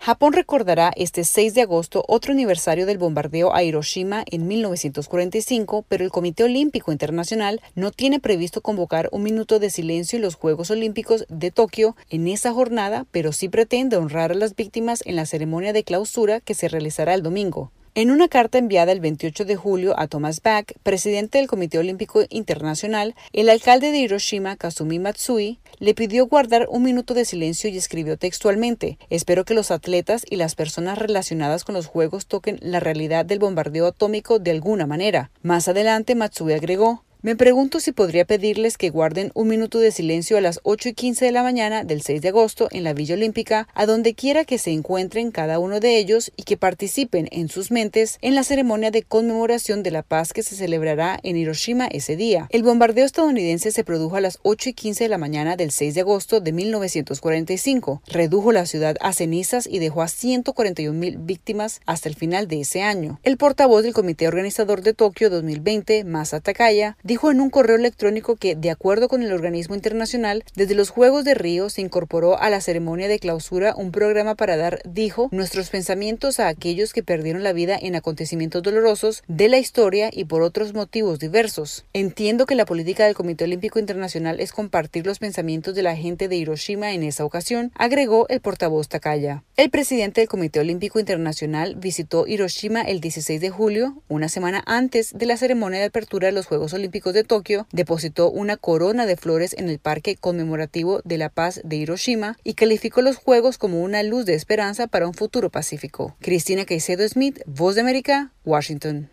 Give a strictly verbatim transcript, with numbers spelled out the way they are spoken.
Japón recordará este seis de agosto otro aniversario del bombardeo a Hiroshima en mil novecientos cuarenta y cinco, pero el Comité Olímpico Internacional no tiene previsto convocar un minuto de silencio en los Juegos Olímpicos de Tokio en esa jornada, pero sí pretende honrar a las víctimas en la ceremonia de clausura que se realizará el domingo. En una carta enviada el veintiocho de julio a Thomas Bach, presidente del Comité Olímpico Internacional, el alcalde de Hiroshima, Kazumi Matsui, le pidió guardar un minuto de silencio y escribió textualmente: «Espero que los atletas y las personas relacionadas con los Juegos toquen la realidad del bombardeo atómico de alguna manera». Más adelante, Matsui agregó: «Me pregunto si podría pedirles que guarden un minuto de silencio a las ocho y quince de la mañana del seis de agosto en la Villa Olímpica, a donde quiera que se encuentren cada uno de ellos, y que participen en sus mentes en la ceremonia de conmemoración de la paz que se celebrará en Hiroshima ese día». El bombardeo estadounidense se produjo a las ocho y quince de la mañana del seis de agosto de mil novecientos cuarenta y cinco, redujo la ciudad a cenizas y dejó a ciento cuarenta y una mil víctimas hasta el final de ese año. El portavoz del Comité Organizador de Tokio dos mil veinte, Masa Takaya, dijo en un correo electrónico que, de acuerdo con el organismo internacional, desde los Juegos de Río se incorporó a la ceremonia de clausura un programa para dar, dijo, nuestros pensamientos a aquellos que perdieron la vida en acontecimientos dolorosos de la historia y por otros motivos diversos. Entiendo que la política del Comité Olímpico Internacional es compartir los pensamientos de la gente de Hiroshima en esa ocasión, agregó el portavoz Takaya. El presidente del Comité Olímpico Internacional visitó Hiroshima el dieciséis de julio, una semana antes de la ceremonia de apertura de los Juegos Olímpicos de Tokio, depositó una corona de flores en el Parque Conmemorativo de la Paz de Hiroshima y calificó los Juegos como una luz de esperanza para un futuro pacífico. Cristina Caicedo Smith, Voz de América, Washington.